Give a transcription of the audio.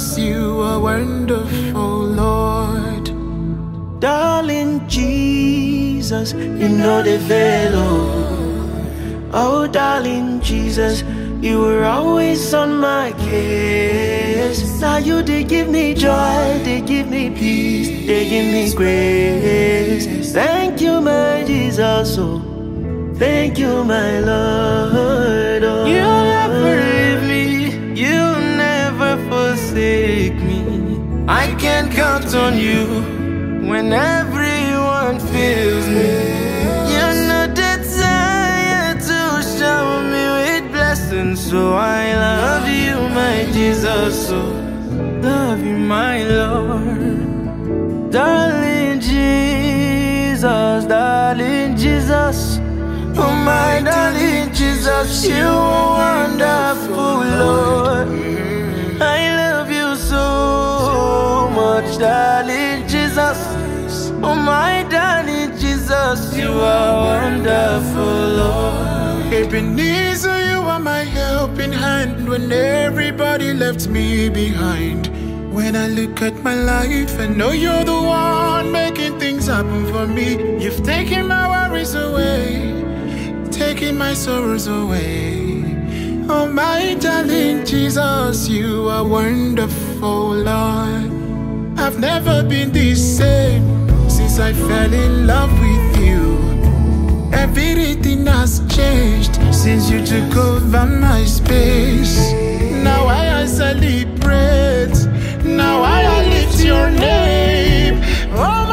Jesus, you are wonderful, Lord. Darling Jesus, you know the fellow. Oh, darling Jesus, you were always on my case. Now you they give me joy, they give me peace, they give me grace. Thank you, my Jesus, oh, thank you, my Lord. Oh. You never leave me, you never forsake me. I can count on you when everyone fails me. You're not desired to shower me with blessings, so I love you, my Jesus, so love you, my Lord. Darling Jesus, darling Jesus, oh my darling Jesus, you are wonderful, Lord. I love you so much, darling Jesus. Oh my darling Jesus, you are wonderful, Lord. Ebenezer, you are my helping hand when everybody left me behind. When I look at my life, I know you're the one making things happen for me. You've taken my worries away, taking my sorrows away. Oh my darling Jesus, you are wonderful, Lord. I've never been the same since I fell in love with you. Everything has changed since you took over my space. Now I celebrate, now I lift your name. Oh,